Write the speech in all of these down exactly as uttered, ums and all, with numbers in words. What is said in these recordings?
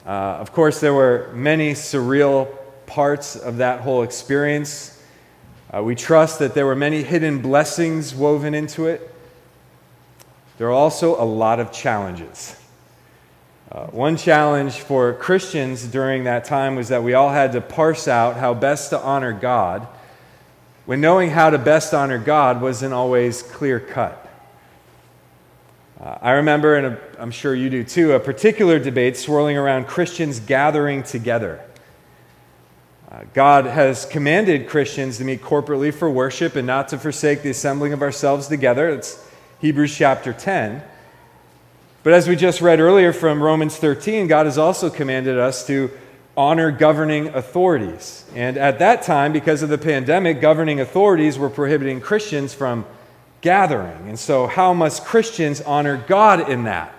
Uh, of course, there were many surreal parts of that whole experience. Uh, we trust that there were many hidden blessings woven into it. There are also a lot of challenges. Uh, one challenge for Christians during that time was that we all had to parse out how best to honor God, when knowing how to best honor God wasn't always clear-cut. Uh, I remember, and I'm sure you do too, a particular debate swirling around Christians gathering together. Uh, God has commanded Christians to meet corporately for worship and not to forsake the assembling of ourselves together. It's Hebrews chapter ten. But as we just read earlier from Romans thirteen, God has also commanded us to honor governing authorities. And at that time, because of the pandemic, governing authorities were prohibiting Christians from gathering. And so how must Christians honor God in that?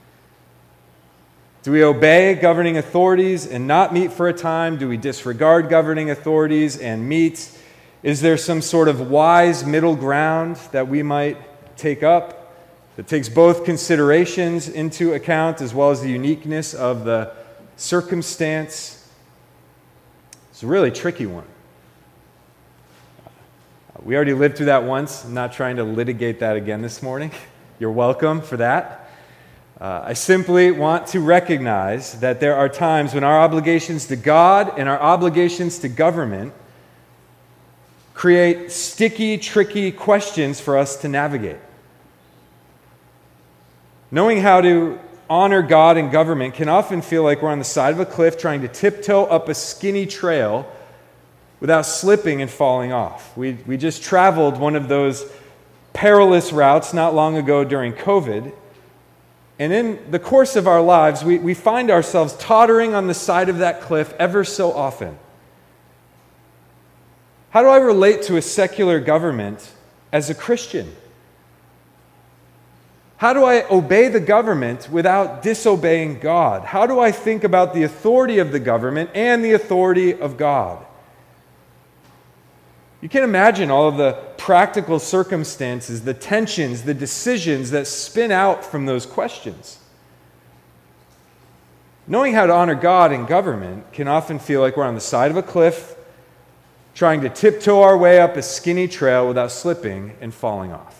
Do we obey governing authorities and not meet for a time? Do we disregard governing authorities and meet? Is there some sort of wise middle ground that we might take up that takes both considerations into account as well as the uniqueness of the circumstance? It's a really tricky one. We already lived through that once. I'm not trying to litigate that again this morning. You're welcome for that. Uh, I simply want to recognize that there are times when our obligations to God and our obligations to government create sticky, tricky questions for us to navigate. Knowing how to honor God and government can often feel like we're on the side of a cliff trying to tiptoe up a skinny trail without slipping and falling off. We, we just traveled one of those perilous routes not long ago during COVID. And in the course of our lives, we, we find ourselves tottering on the side of that cliff ever so often. How do I relate to a secular government as a Christian? How do I obey the government without disobeying God? How do I think about the authority of the government and the authority of God? You can imagine all of the practical circumstances, the tensions, the decisions that spin out from those questions. Knowing how to honor God and government can often feel like we're on the side of a cliff, trying to tiptoe our way up a skinny trail without slipping and falling off.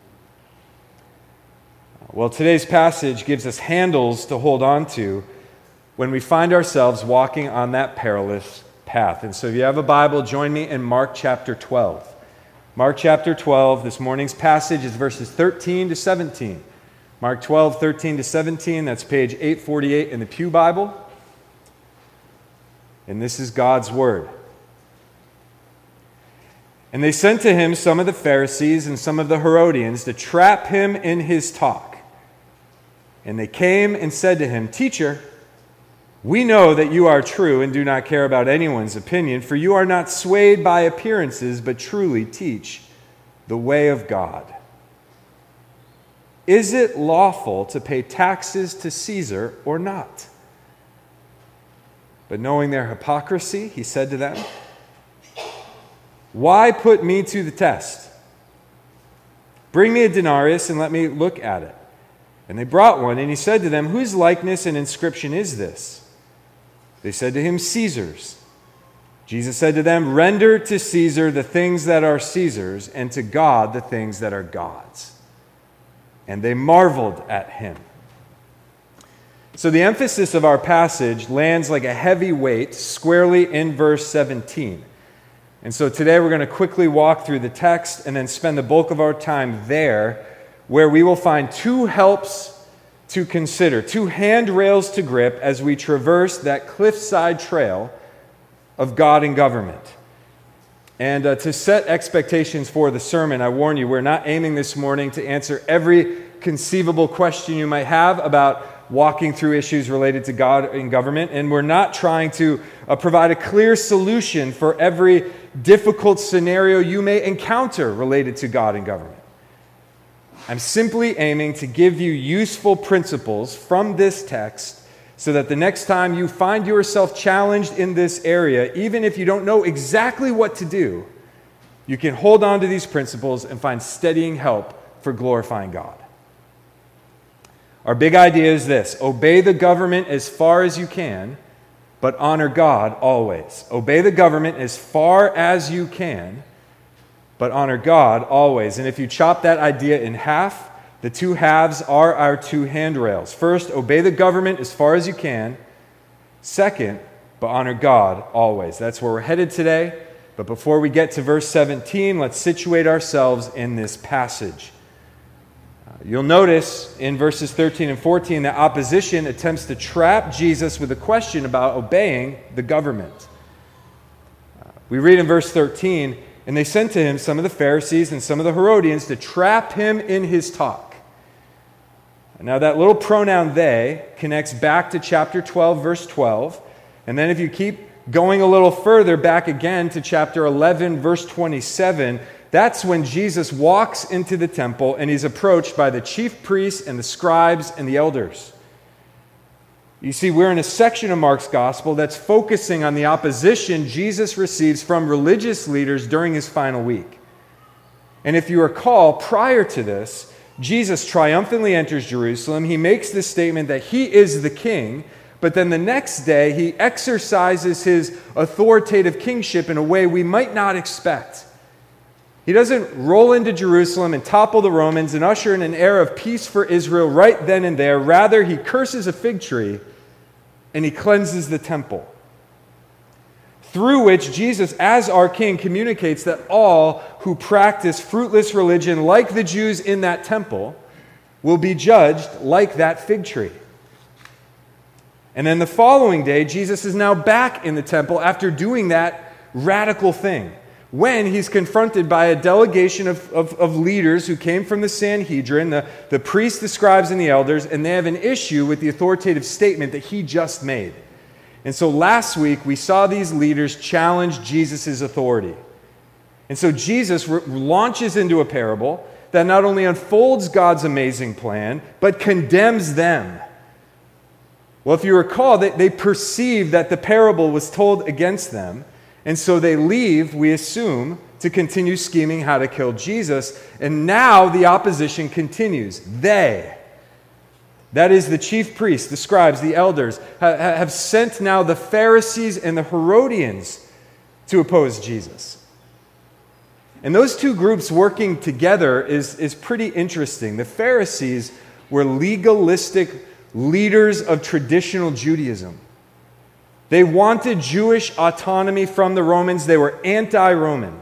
Well, today's passage gives us handles to hold on to when we find ourselves walking on that perilous path. And so if you have a Bible, join me in Mark chapter twelve. Mark chapter twelve, this morning's passage is verses thirteen to seventeen. Mark twelve, thirteen to seventeen, that's page eight forty-eight in the Pew Bible. And this is God's word. And they sent to him some of the Pharisees and some of the Herodians to trap him in his talk. And they came and said to him, "Teacher, we know that you are true and do not care about anyone's opinion, for you are not swayed by appearances, but truly teach the way of God. Is it lawful to pay taxes to Caesar or not?" But knowing their hypocrisy, he said to them, "Why put me to the test? Bring me a denarius and let me look at it." And they brought one, and he said to them, "Whose likeness and inscription is this?" They said to him, "Caesar's." Jesus said to them, "Render to Caesar the things that are Caesar's, and to God the things that are God's." And they marveled at him. So the emphasis of our passage lands like a heavy weight squarely in verse seventeen. And so today we're going to quickly walk through the text and then spend the bulk of our time there, where we will find two helps to consider, two handrails to grip as we traverse that cliffside trail of God and government. And uh, to set expectations for the sermon, I warn you, we're not aiming this morning to answer every conceivable question you might have about walking through issues related to God and government, and we're not trying to uh, provide a clear solution for every difficult scenario you may encounter related to God and government. I'm simply aiming to give you useful principles from this text so that the next time you find yourself challenged in this area, even if you don't know exactly what to do, you can hold on to these principles and find steadying help for glorifying God. Our big idea is this: obey the government as far as you can, but honor God always. Obey the government as far as you can, but honor God always. And if you chop that idea in half, the two halves are our two handrails. First, obey the government as far as you can. Second, but honor God always. That's where we're headed today. But before we get to verse seventeen, let's situate ourselves in this passage. You'll notice in verses thirteen and fourteen that opposition attempts to trap Jesus with a question about obeying the government. We read in verse thirteen, and they sent to him some of the Pharisees and some of the Herodians to trap him in his talk. Now that little pronoun they connects back to chapter twelve, verse twelve. And then if you keep going a little further back again to chapter eleven, verse twenty-seven, that's when Jesus walks into the temple and he's approached by the chief priests and the scribes and the elders. You see, we're in a section of Mark's gospel that's focusing on the opposition Jesus receives from religious leaders during his final week. And if you recall, prior to this, Jesus triumphantly enters Jerusalem. He makes this statement that he is the king, but then the next day he exercises his authoritative kingship in a way we might not expect. He doesn't roll into Jerusalem and topple the Romans and usher in an era of peace for Israel right then and there. Rather, he curses a fig tree and he cleanses the temple. Through which Jesus, as our king, communicates that all who practice fruitless religion like the Jews in that temple will be judged like that fig tree. And then the following day, Jesus is now back in the temple after doing that radical thing, when he's confronted by a delegation of, of, of leaders who came from the Sanhedrin, the, the priests, the scribes, and the elders, and they have an issue with the authoritative statement that he just made. And so last week, we saw these leaders challenge Jesus' authority. And so Jesus re- launches into a parable that not only unfolds God's amazing plan, but condemns them. Well, if you recall, they, they perceived that the parable was told against them, and so they leave, we assume, to continue scheming how to kill Jesus. And now the opposition continues. They, that is the chief priests, the scribes, the elders, have sent now the Pharisees and the Herodians to oppose Jesus. And those two groups working together is, is pretty interesting. The Pharisees were legalistic leaders of traditional Judaism. They wanted Jewish autonomy from the Romans. They were anti-Roman.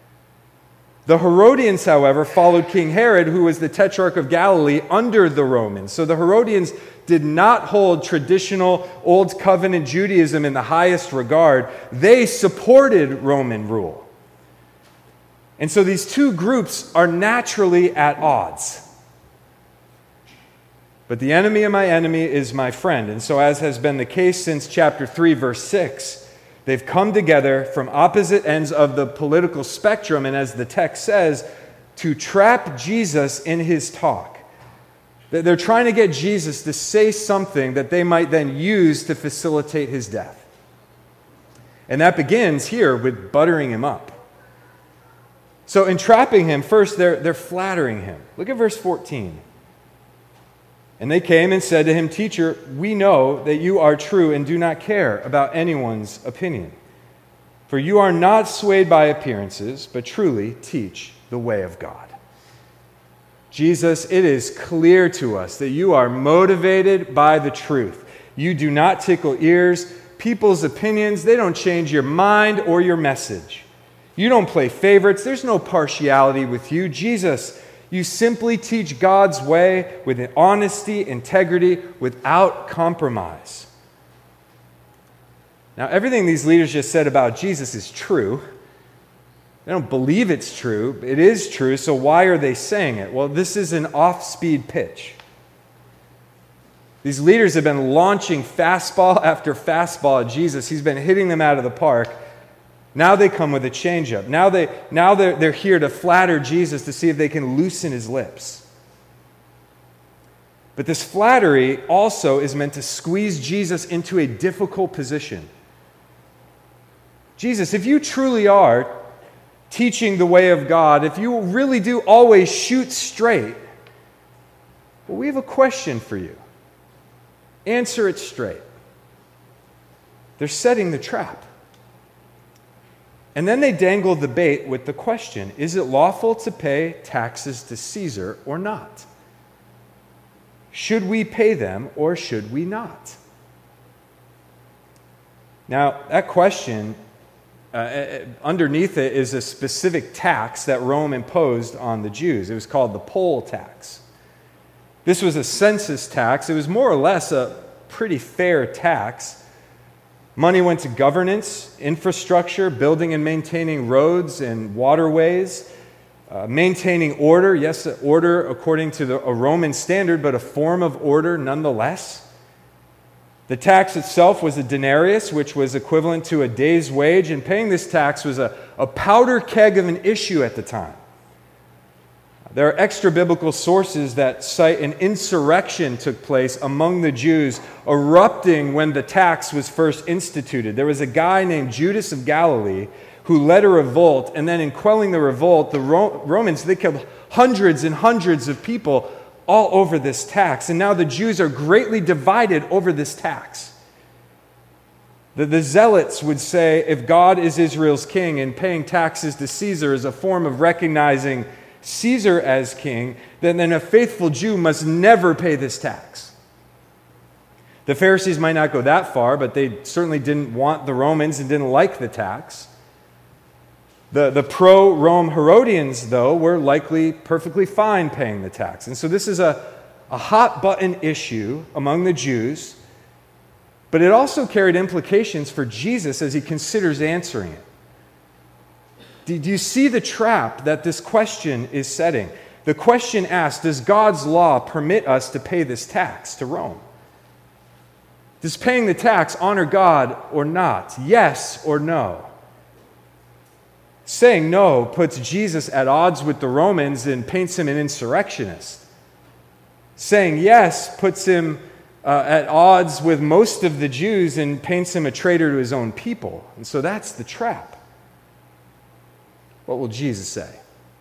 The Herodians, however, followed King Herod, who was the Tetrarch of Galilee, under the Romans. So the Herodians did not hold traditional Old Covenant Judaism in the highest regard. They supported Roman rule. And so these two groups are naturally at odds. But the enemy of my enemy is my friend. And so, as has been the case since chapter three, verse six, they've come together from opposite ends of the political spectrum, and as the text says, to trap Jesus in his talk. They're trying to get Jesus to say something that they might then use to facilitate his death. And that begins here with buttering him up. So in trapping him, first they're, they're flattering him. Look at verse fourteen. And they came and said to him, "Teacher, we know that you are true and do not care about anyone's opinion. For you are not swayed by appearances, but truly teach the way of God." Jesus, it is clear to us that you are motivated by the truth. You do not tickle ears. People's opinions, they don't change your mind or your message. You don't play favorites. There's no partiality with you. Jesus, you simply teach God's way with honesty, integrity, without compromise. Now, everything these leaders just said about Jesus is true. They don't believe it's true. It is true, so why are they saying it? Well, this is an off-speed pitch. These leaders have been launching fastball after fastball at Jesus. He's been hitting them out of the park. Now they come with a changeup. Now, they, now they're, they're here to flatter Jesus to see if they can loosen his lips. But this flattery also is meant to squeeze Jesus into a difficult position. Jesus, if you truly are teaching the way of God, if you really do always shoot straight, Well, we have a question for you. Answer it straight. They're setting the trap. And then they dangle the bait with the question, is it lawful to pay taxes to Caesar or not? Should we pay them or should we not? Now, that question, uh, underneath it is a specific tax that Rome imposed on the Jews. It was called the poll tax. This was a census tax. It was more or less a pretty fair tax. Money went to governance, infrastructure, building and maintaining roads and waterways, uh, maintaining order. Yes, order according to the, a Roman standard, but a form of order nonetheless. The tax itself was a denarius, which was equivalent to a day's wage, and paying this tax was a, a powder keg of an issue at the time. There are extra-biblical sources that cite an insurrection took place among the Jews, erupting when the tax was first instituted. There was a guy named Judas of Galilee who led a revolt, and then in quelling the revolt, the Ro- Romans, they killed hundreds and hundreds of people all over this tax. And now the Jews are greatly divided over this tax. The, the Zealots would say, if God is Israel's king and paying taxes to Caesar is a form of recognizing Caesar as king, then, then a faithful Jew must never pay this tax. The Pharisees might not go that far, but they certainly didn't want the Romans and didn't like the tax. The, the pro-Rome Herodians, though, were likely perfectly fine paying the tax. And so this is a, a hot-button issue among the Jews, but it also carried implications for Jesus as he considers answering it. Do you see the trap that this question is setting? The question asks, does God's law permit us to pay this tax to Rome? Does paying the tax honor God or not? Yes or no? Saying no puts Jesus at odds with the Romans and paints him an insurrectionist. Saying yes puts him uh, at odds with most of the Jews and paints him a traitor to his own people. And so that's the trap. What will Jesus say?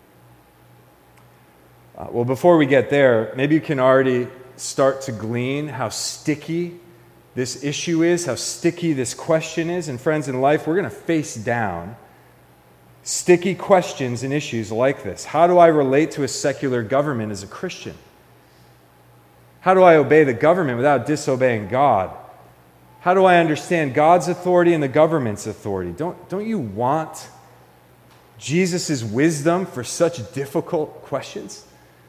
Uh, well, before we get there, maybe you can already start to glean how sticky this issue is, how sticky this question is. And friends, in life, we're going to face down sticky questions and issues like this. How do I relate to a secular government as a Christian? How do I obey the government without disobeying God? How do I understand God's authority and the government's authority? Don't, don't you want Jesus' wisdom for such difficult questions?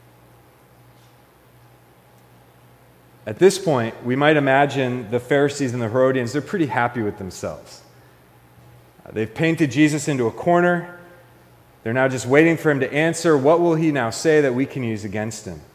At this point, we might imagine the Pharisees and the Herodians, they're pretty happy with themselves. They've painted Jesus into a corner. They're now just waiting for him to answer. What will he now say that we can use against him?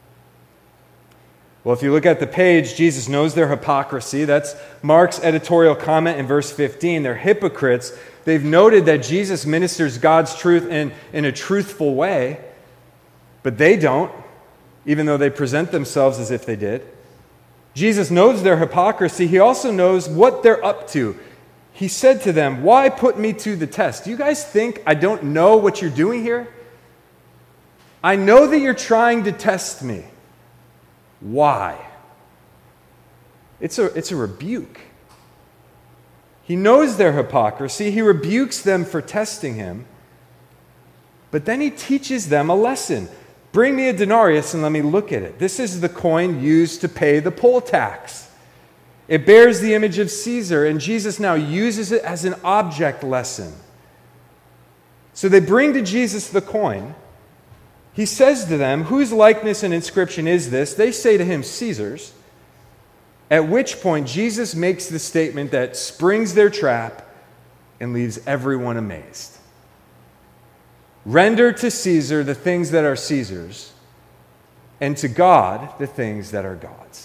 Well, if you look at the page, Jesus knows their hypocrisy. That's Mark's editorial comment in verse fifteen. They're hypocrites. They've noted that Jesus ministers God's truth in, in a truthful way, but they don't, even though they present themselves as if they did. Jesus knows their hypocrisy. He also knows what they're up to. He said to them, "Why put me to the test? Do you guys think I don't know what you're doing here? I know that you're trying to test me. Why?" It's a, it's a rebuke. He knows their hypocrisy. He rebukes them for testing him. But then he teaches them a lesson. Bring me a denarius and let me look at it. This is the coin used to pay the poll tax. It bears the image of Caesar, and Jesus now uses it as an object lesson. So they bring to Jesus the coin. He says to them, "Whose likeness and inscription is this?" They say to him, "Caesar's." At which point, Jesus makes the statement that springs their trap and leaves everyone amazed. Render to Caesar the things that are Caesar's, and to God the things that are God's.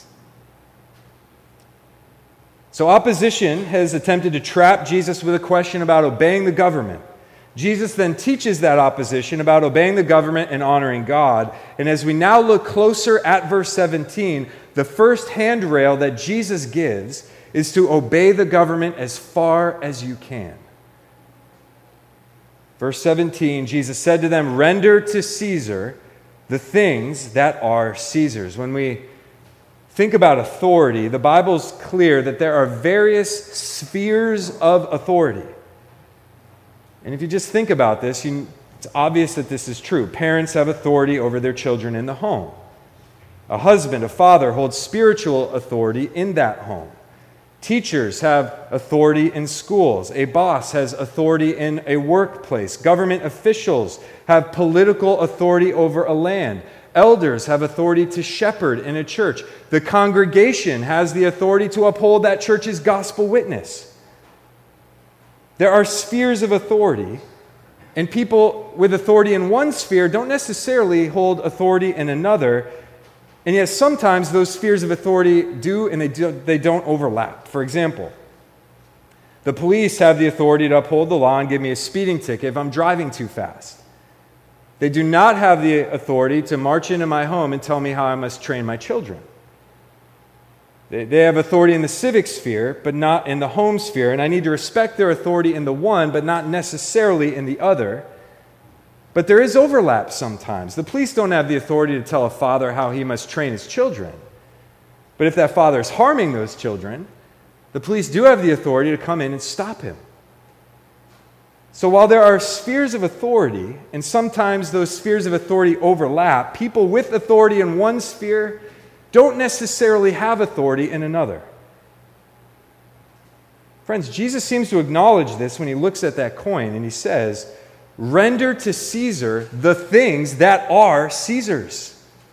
So opposition has attempted to trap Jesus with a question about obeying the government. Jesus then teaches that opposition about obeying the government and honoring God. And as we now look closer at verse seventeen, the first handrail that Jesus gives is to obey the government as far as you can. Verse seventeen, Jesus said to them, "Render to Caesar the things that are Caesar's. When we think about authority, the Bible's clear that there are various spheres of authority. And if you just think about this, you, it's obvious that this is true. Parents have authority over their children in the home. A husband, a father, holds spiritual authority in that home. Teachers have authority in schools. A boss has authority in a workplace. Government officials have political authority over a land. Elders have authority to shepherd in a church. The congregation has the authority to uphold that church's gospel witness. There are spheres of authority, and people with authority in one sphere don't necessarily hold authority in another. And yet sometimes those spheres of authority do and they, do, they don't overlap. For example, the police have the authority to uphold the law and give me a speeding ticket if I'm driving too fast. They do not have the authority to march into my home and tell me how I must train my children. They, they have authority in the civic sphere, but not in the home sphere, and I need to respect their authority in the one, but not necessarily in the other. But there is overlap sometimes. The police don't have the authority to tell a father how he must train his children. But if that father is harming those children, the police do have the authority to come in and stop him. So while there are spheres of authority, and sometimes those spheres of authority overlap, people with authority in one sphere don't necessarily have authority in another. Friends, Jesus seems to acknowledge this when he looks at that coin and he says, "Render to Caesar the things that are Caesar's."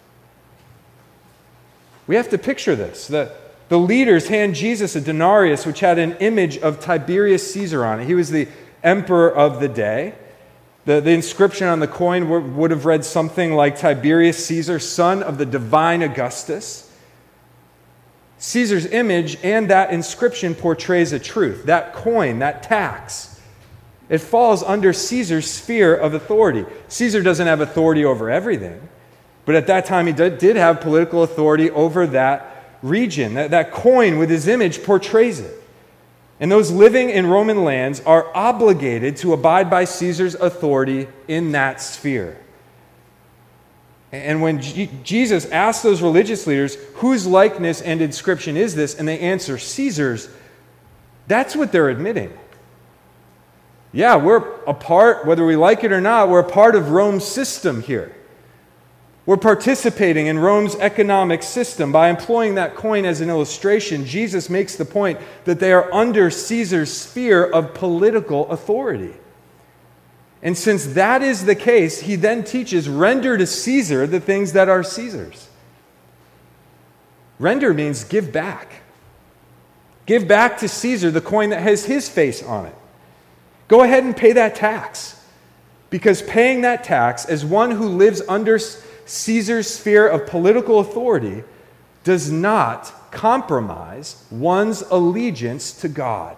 We have to picture this. The, the leaders hand Jesus a denarius which had an image of Tiberius Caesar on it. He was the emperor of the day. The, the inscription on the coin would, would have read something like Tiberius Caesar, son of the divine Augustus. Caesar's image and that inscription portrays a truth. That coin, that tax, it falls under Caesar's sphere of authority. Caesar doesn't have authority over everything, but at that time he did, did have political authority over that region. That, that coin with his image portrays it. And those living in Roman lands are obligated to abide by Caesar's authority in that sphere. And when G- Jesus asks those religious leaders, whose likeness and inscription is this? And they answer, Caesar's, that's what they're admitting. Yeah, we're a part, whether we like it or not, we're a part of Rome's system here. We're participating in Rome's economic system. By employing that coin as an illustration, Jesus makes the point that they are under Caesar's sphere of political authority. And since that is the case, he then teaches, render to Caesar the things that are Caesar's. Render means give back. Give back to Caesar the coin that has his face on it. Go ahead and pay that tax. Because paying that tax as one who lives under Caesar's sphere of political authority does not compromise one's allegiance to God.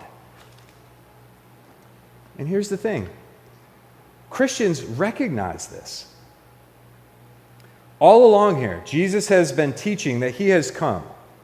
And here's the thing. Christians recognize this. All along here, Jesus has been teaching that he has come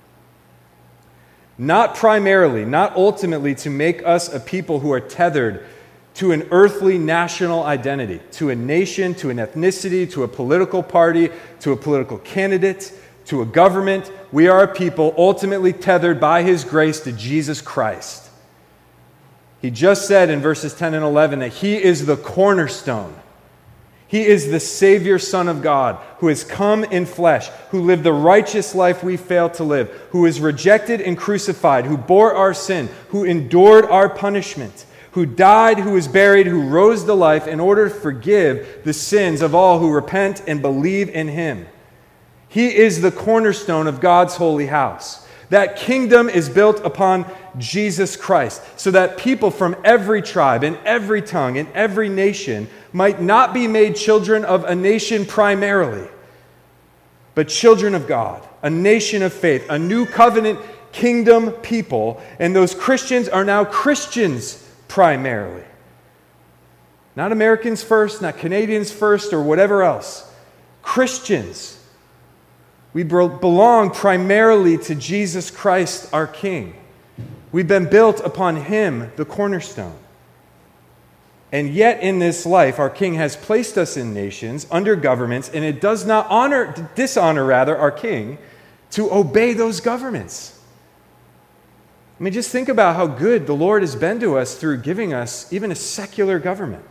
not primarily, not ultimately to make us a people who are tethered to an earthly national identity, to a nation, to an ethnicity, to a political party, to a political candidate, to a government. We are a people ultimately tethered by his grace to Jesus Christ. He just said in verses ten and eleven that he is the cornerstone. He is the Savior, Son of God, who has come in flesh, who lived the righteous life we fail to live, who was rejected and crucified, who bore our sin, who endured our punishment, who died, who was buried, who rose to life in order to forgive the sins of all who repent and believe in him. He is the cornerstone of God's holy house. That kingdom is built upon Jesus Christ, so that people from every tribe and every tongue and every nation might not be made children of a nation primarily, but children of God, a nation of faith, a new covenant kingdom people, and those Christians are now Christians primarily. Not Americans first, not Canadians first, or whatever else. Christians. We belong primarily to Jesus Christ, our King. We've been built upon him, the cornerstone. And yet in this life, our King has placed us in nations, under governments, and it does not honor, dishonor rather, our King to obey those governments. I mean, just think about how good the Lord has been to us through giving us even a secular government.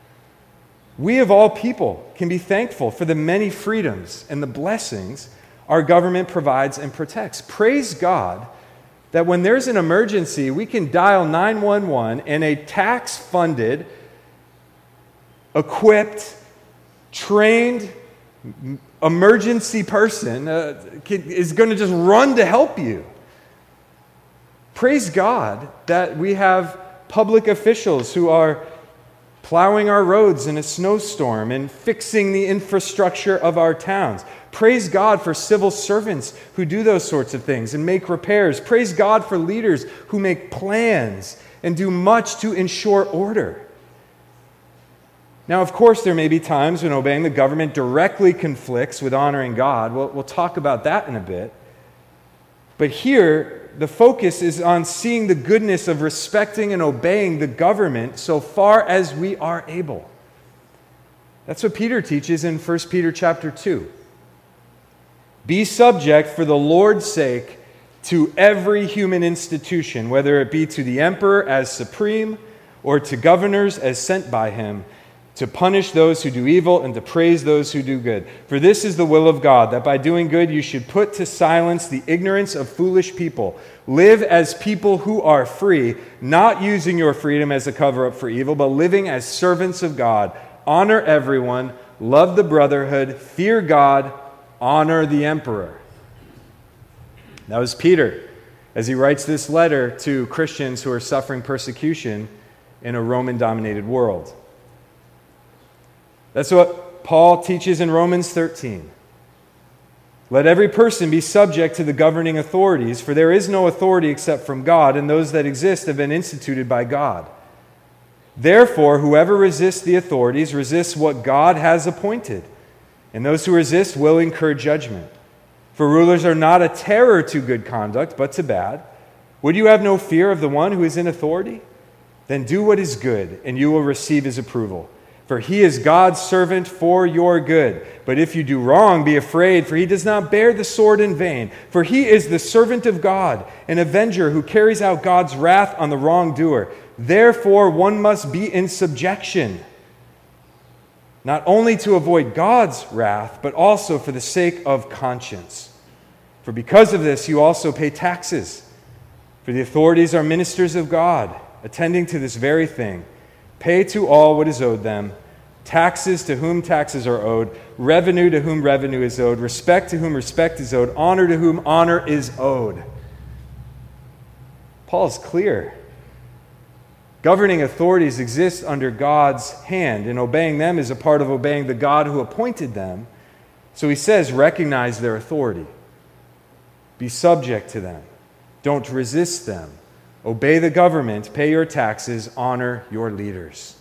We of all people can be thankful for the many freedoms and the blessings our government provides and protects. Praise God that when there's an emergency, we can dial nine one one and a tax-funded, equipped, trained emergency person uh, can, is going to just run to help you. Praise God that we have public officials who are plowing our roads in a snowstorm and fixing the infrastructure of our towns. Praise God for civil servants who do those sorts of things and make repairs. Praise God for leaders who make plans and do much to ensure order. Now, of course, there may be times when obeying the government directly conflicts with honoring God. We'll, we'll talk about that in a bit. But here, the focus is on seeing the goodness of respecting and obeying the government so far as we are able. That's what Peter teaches in First Peter chapter two. Be subject for the Lord's sake to every human institution, whether it be to the emperor as supreme or to governors as sent by him, to punish those who do evil and to praise those who do good. For this is the will of God, that by doing good you should put to silence the ignorance of foolish people. Live as people who are free, not using your freedom as a cover-up for evil, but living as servants of God. Honor everyone, love the brotherhood, fear God, honor the emperor. That was Peter, as he writes this letter to Christians who are suffering persecution in a Roman-dominated world. That's what Paul teaches in Romans thirteen. Let every person be subject to the governing authorities, for there is no authority except from God, and those that exist have been instituted by God. Therefore, whoever resists the authorities resists what God has appointed, and those who resist will incur judgment. For rulers are not a terror to good conduct, but to bad. Would you have no fear of the one who is in authority? Then do what is good, and you will receive his approval. For he is God's servant for your good. But if you do wrong, be afraid, for he does not bear the sword in vain. For he is the servant of God, an avenger who carries out God's wrath on the wrongdoer. Therefore, one must be in subjection, not only to avoid God's wrath, but also for the sake of conscience. For because of this, you also pay taxes. For the authorities are ministers of God, attending to this very thing. Pay to all what is owed them, taxes to whom taxes are owed, revenue to whom revenue is owed, respect to whom respect is owed, honor to whom honor is owed. Paul's clear. Governing authorities exist under God's hand, and obeying them is a part of obeying the God who appointed them. So he says, recognize their authority. Be subject to them. Don't resist them. Obey the government, pay your taxes, honor your leaders.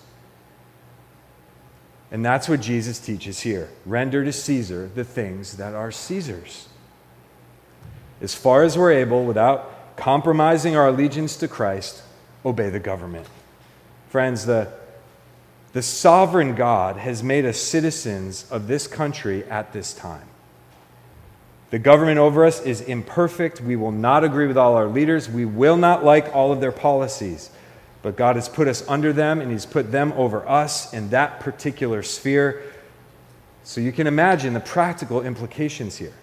And that's what Jesus teaches here. Render to Caesar the things that are Caesar's. As far as we're able, without compromising our allegiance to Christ, obey the government. Friends, the, the sovereign God has made us citizens of this country at this time. The government over us is imperfect. We will not agree with all our leaders. We will not like all of their policies. But God has put us under them, and he's put them over us in that particular sphere. So you can imagine the practical implications here.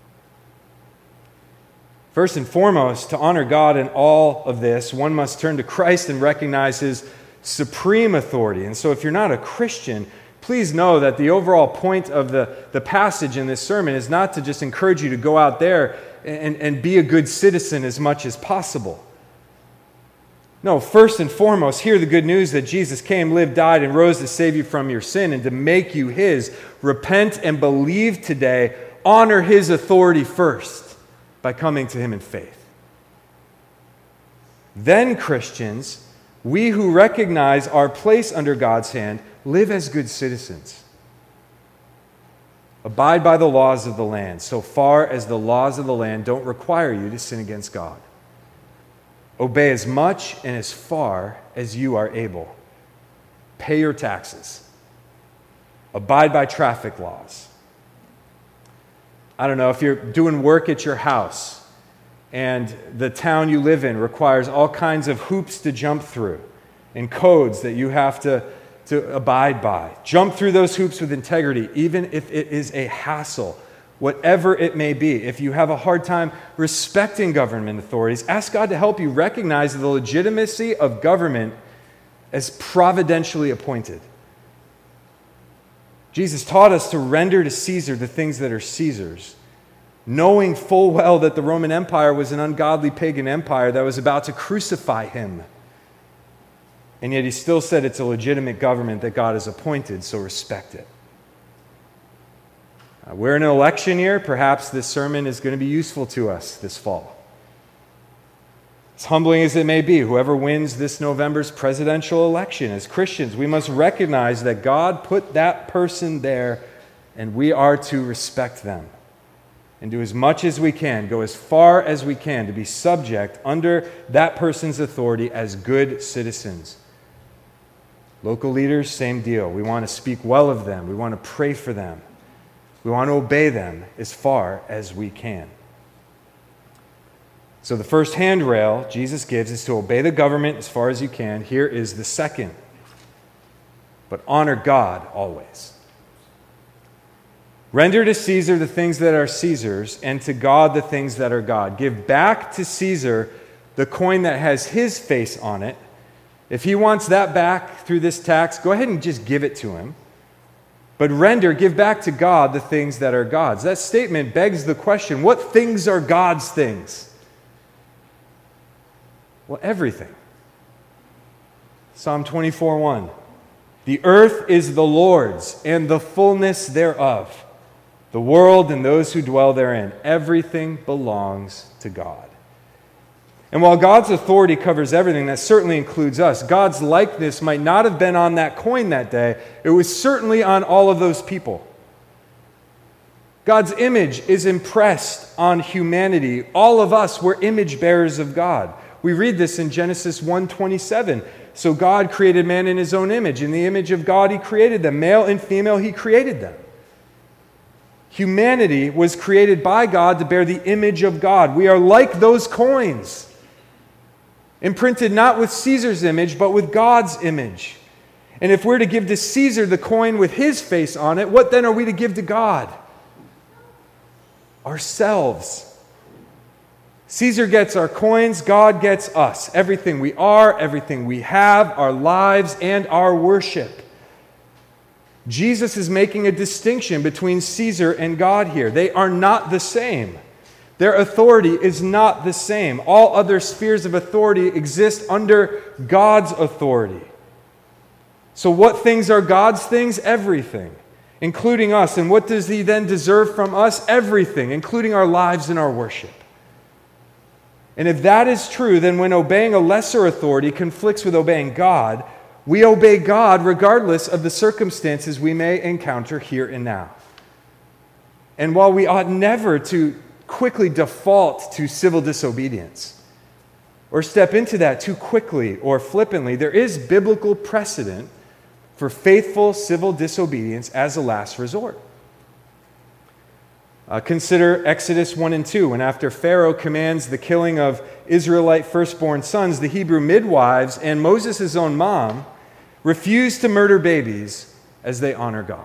First and foremost, to honor God in all of this, one must turn to Christ and recognize his supreme authority. And so if you're not a Christian, please know that the overall point of the, the passage in this sermon is not to just encourage you to go out there and, and be a good citizen as much as possible. No, first and foremost, hear the good news that Jesus came, lived, died, and rose to save you from your sin and to make you his. Repent and believe today. Honor his authority first by coming to him in faith. Then, Christians, we who recognize our place under God's hand, live as good citizens. Abide by the laws of the land, so far as the laws of the land don't require you to sin against God. Obey as much and as far as you are able. Pay your taxes. Abide by traffic laws. I don't know, if you're doing work at your house and the town you live in requires all kinds of hoops to jump through and codes that you have to, to abide by. Jump through those hoops with integrity, even if it is a hassle, whatever it may be. If you have a hard time respecting government authorities, ask God to help you recognize the legitimacy of government as providentially appointed. Jesus taught us to render to Caesar the things that are Caesar's, knowing full well that the Roman Empire was an ungodly pagan empire that was about to crucify him. And yet he still said it's a legitimate government that God has appointed, so respect it. Uh, we're in an election year. Perhaps this sermon is going to be useful to us this fall. As humbling as it may be, whoever wins this November's presidential election, as Christians, we must recognize that God put that person there, and we are to respect them and do as much as we can, go as far as we can to be subject under that person's authority as good citizens. Local leaders, same deal. We want to speak well of them. We want to pray for them. We want to obey them as far as we can. So the first handrail Jesus gives is to obey the government as far as you can. Here is the second. But honor God always. Render to Caesar the things that are Caesar's, and to God the things that are God. Give back to Caesar the coin that has his face on it. If he wants that back through this tax, go ahead and just give it to him. But render, give back to God the things that are God's. That statement begs the question, what things are God's things? Well, everything. Psalm twenty-four one. The earth is the Lord's, and the fullness thereof, the world and those who dwell therein. Everything belongs to God. And while God's authority covers everything, that certainly includes us. God's likeness might not have been on that coin that day. It was certainly on all of those people. God's image is impressed on humanity. All of us were image bearers of God. We read this in Genesis one twenty-seven. So God created man in his own image. In the image of God he created them. Male and female he created them. Humanity was created by God to bear the image of God. We are like those coins, imprinted not with Caesar's image, but with God's image. And if we're to give to Caesar the coin with his face on it, what then are we to give to God? Ourselves. Caesar gets our coins, God gets us. Everything we are, everything we have, our lives, and our worship. Jesus is making a distinction between Caesar and God here. They are not the same. Their authority is not the same. All other spheres of authority exist under God's authority. So what things are God's things? Everything, including us. And what does he then deserve from us? Everything, including our lives and our worship. And if that is true, then when obeying a lesser authority conflicts with obeying God, we obey God regardless of the circumstances we may encounter here and now. And while we ought never to quickly default to civil disobedience or step into that too quickly or flippantly, there is biblical precedent for faithful civil disobedience as a last resort. Uh, consider Exodus one and two, when after Pharaoh commands the killing of Israelite firstborn sons, the Hebrew midwives and Moses' own mom refuse to murder babies as they honor God.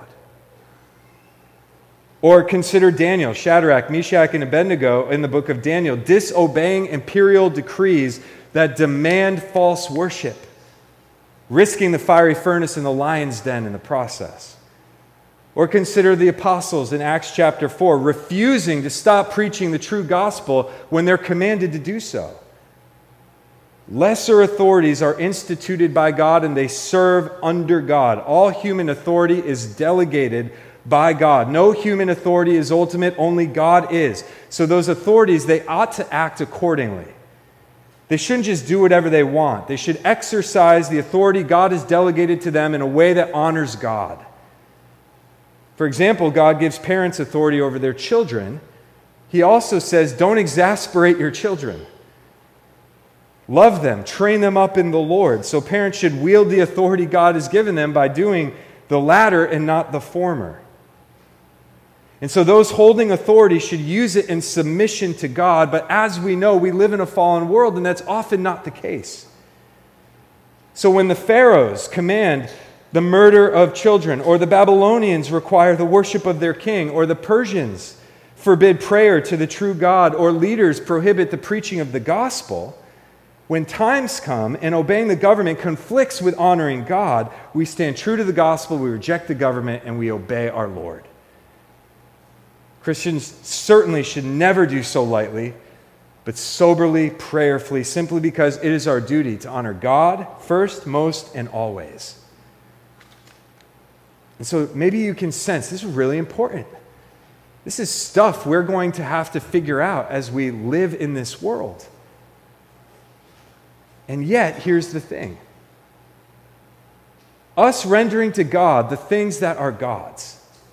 Or consider Daniel, Shadrach, Meshach, and Abednego in the book of Daniel, disobeying imperial decrees that demand false worship, risking the fiery furnace and the lion's den in the process. Or consider the apostles in Acts chapter four, refusing to stop preaching the true gospel when they're commanded to do so. Lesser authorities are instituted by God and they serve under God. All human authority is delegated by God. No human authority is ultimate, only God is. So those authorities, they ought to act accordingly. They shouldn't just do whatever they want. They should exercise the authority God has delegated to them in a way that honors God. For example, God gives parents authority over their children. He also says, don't exasperate your children. Love them, train them up in the Lord. So parents should wield the authority God has given them by doing the latter and not the former. And so those holding authority should use it in submission to God, but as we know, we live in a fallen world, and that's often not the case. So when the Pharaohs command the murder of children, or the Babylonians require the worship of their king, or the Persians forbid prayer to the true God, or leaders prohibit the preaching of the gospel, when times come and obeying the government conflicts with honoring God, we stand true to the gospel, we reject the government, and we obey our Lord. Christians certainly should never do so lightly, but soberly, prayerfully, simply because it is our duty to honor God first, most, and always. And so maybe you can sense this is really important. This is stuff we're going to have to figure out as we live in this world. And yet, here's the thing. Us rendering to God the things that are God's,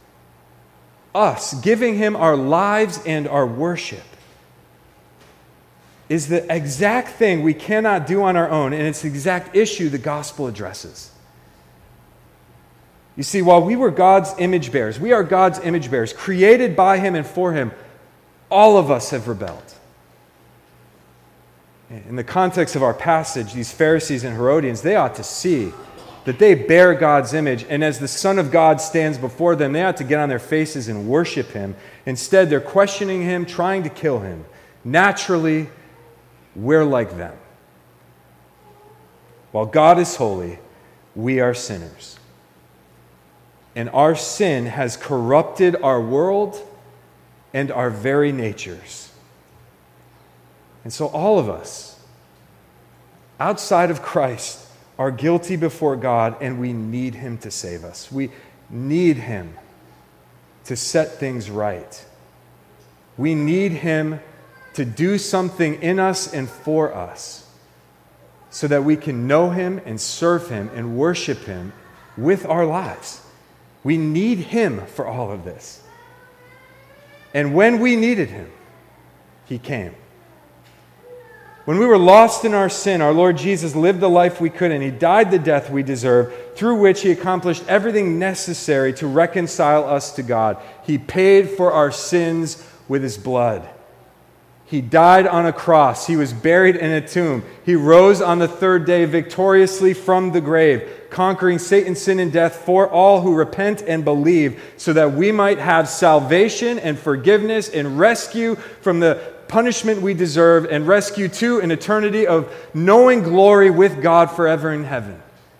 us giving Him our lives and our worship, is the exact thing we cannot do on our own, and it's the exact issue the gospel addresses. You see, while we were God's image bearers, we are God's image bearers, created by Him and for Him, all of us have rebelled. In the context of our passage, these Pharisees and Herodians, they ought to see that they bear God's image, and as the Son of God stands before them, they ought to get on their faces and worship Him. Instead, they're questioning Him, trying to kill Him. Naturally, we're like them. While God is holy, we are sinners. And our sin has corrupted our world and our very natures. And so all of us, outside of Christ, are guilty before God, and we need Him to save us. We need Him to set things right. We need Him to do something in us and for us so that we can know Him and serve Him and worship Him with our lives. We need Him for all of this. And when we needed Him, He came. When we were lost in our sin, our Lord Jesus lived the life we couldn't. He died the death we deserve, through which He accomplished everything necessary to reconcile us to God. He paid for our sins with His blood. He died on a cross. He was buried in a tomb. He rose on the third day victoriously from the grave, conquering Satan, sin, and death for all who repent and believe, so that we might have salvation and forgiveness and rescue from the punishment we deserve, and rescue to an eternity of knowing glory with God forever in heaven.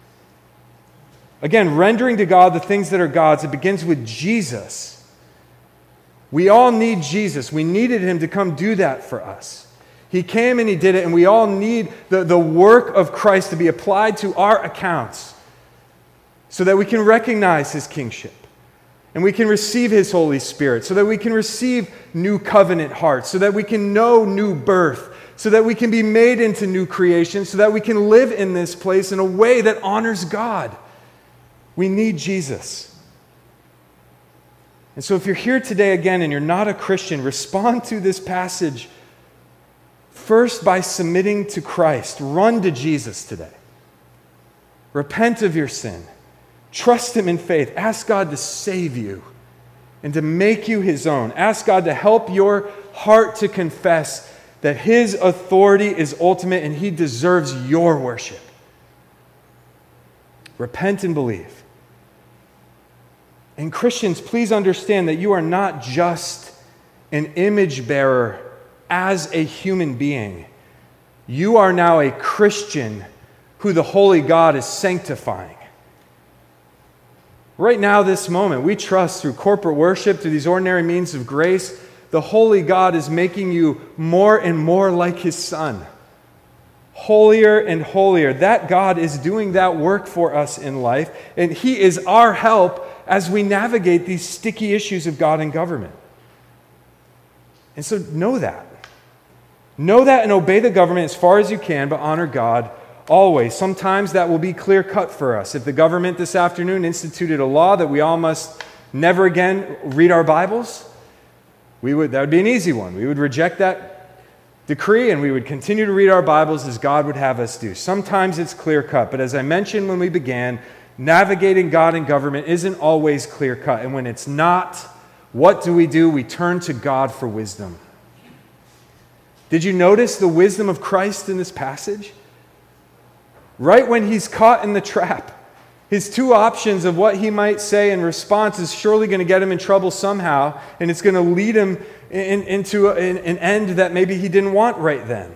Again, rendering to God the things that are God's, it begins with Jesus. We all need Jesus. We needed Him to come do that for us. He came and He did it, and we all need the, the work of Christ to be applied to our accounts so that we can recognize His kingship. And we can receive His Holy Spirit, so that we can receive new covenant hearts, so that we can know new birth, so that we can be made into new creation, so that we can live in this place in a way that honors God. We need Jesus. And so if you're here today again and you're not a Christian, respond to this passage first by submitting to Christ. Run to Jesus today. Repent of your sin. Trust Him in faith. Ask God to save you and to make you His own. Ask God to help your heart to confess that His authority is ultimate and He deserves your worship. Repent and believe. And Christians, please understand that you are not just an image bearer as a human being. You are now a Christian who the Holy God is sanctifying. Right now, this moment, we trust through corporate worship, through these ordinary means of grace, the Holy God is making you more and more like His Son. Holier and holier. That God is doing that work for us in life, and He is our help as we navigate these sticky issues of God and government. And so know that. Know that and obey the government as far as you can, but honor God always. Sometimes that will be clear cut for us. If the government this afternoon instituted a law that we all must never again read our Bibles, we would that would be an easy one. We would reject that decree, and we would continue to read our Bibles as God would have us do. Sometimes it's clear-cut, but as I mentioned when we began, navigating God and government isn't always clear-cut. And when it's not, what do we do? We turn to God for wisdom. Did you notice the wisdom of Christ in this passage? Right when he's caught in the trap, his two options of what he might say in response is surely going to get him in trouble somehow, and it's going to lead him in, into an, an end that maybe he didn't want right then.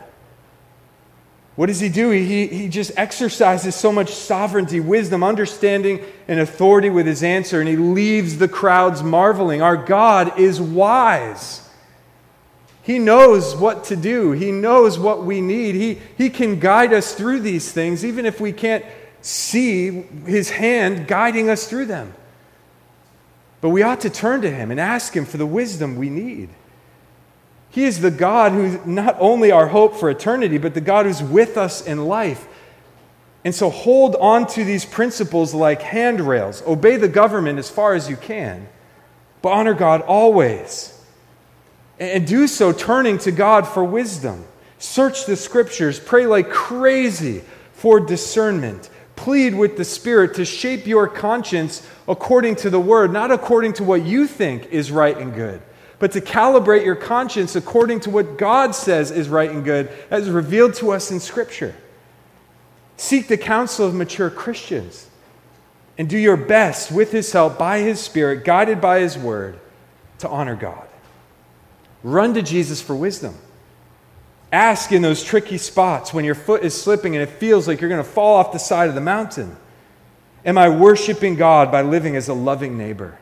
What does he do? He, he just exercises so much sovereignty, wisdom, understanding, and authority with his answer, and he leaves the crowds marveling. Our God is wise. He knows what to do. He knows what we need. He, he can guide us through these things, even if we can't see his hand guiding us through them. But we ought to turn to him and ask him for the wisdom we need. He is the God who's not only our hope for eternity, but the God who's with us in life. And so hold on to these principles like handrails. Obey the government as far as you can, but honor God always. And do so turning to God for wisdom. Search the scriptures. Pray like crazy for discernment. Plead with the Spirit to shape your conscience according to the Word, not according to what you think is right and good, but to calibrate your conscience according to what God says is right and good, as revealed to us in Scripture. Seek the counsel of mature Christians and do your best with His help, by His Spirit, guided by His Word, to honor God. Run to Jesus for wisdom. Ask in those tricky spots when your foot is slipping and it feels like you're going to fall off the side of the mountain. Am I worshiping God by living as a loving neighbor,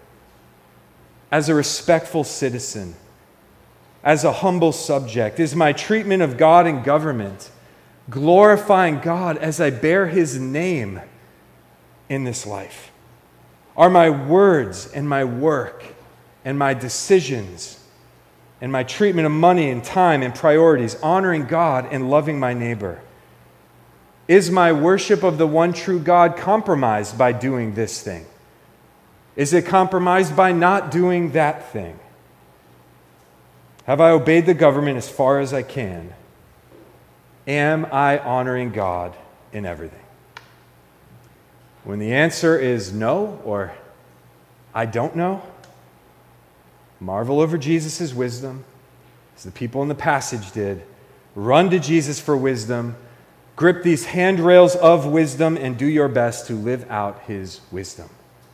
as a respectful citizen, as a humble subject? Is my treatment of God and government glorifying God as I bear His name in this life? Are my words and my work and my decisions and my treatment of money and time and priorities honoring God and loving my neighbor? Is my worship of the one true God compromised by doing this thing? Is it compromised by not doing that thing? Have I obeyed the government as far as I can? Am I honoring God in everything? When the answer is no, or I don't know, marvel over Jesus' wisdom, as the people in the passage did. Run to Jesus for wisdom. Grip these handrails of wisdom and do your best to live out His wisdom.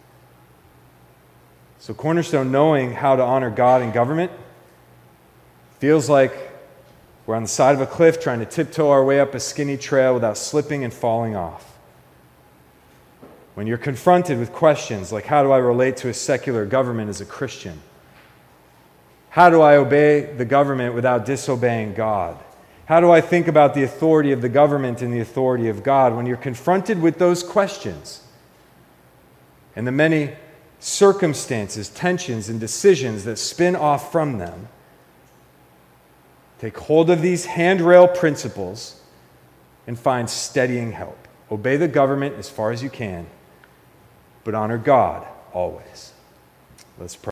So Cornerstone, knowing how to honor God and government, feels like we're on the side of a cliff trying to tiptoe our way up a skinny trail without slipping and falling off. When you're confronted with questions like, how do I relate to a secular government as a Christian? How do I obey the government without disobeying God? How do I think about the authority of the government and the authority of God? When you're confronted with those questions and the many circumstances, tensions, and decisions that spin off from them, take hold of these handrail principles and find steadying help. Obey the government as far as you can, but honor God always. Let's pray.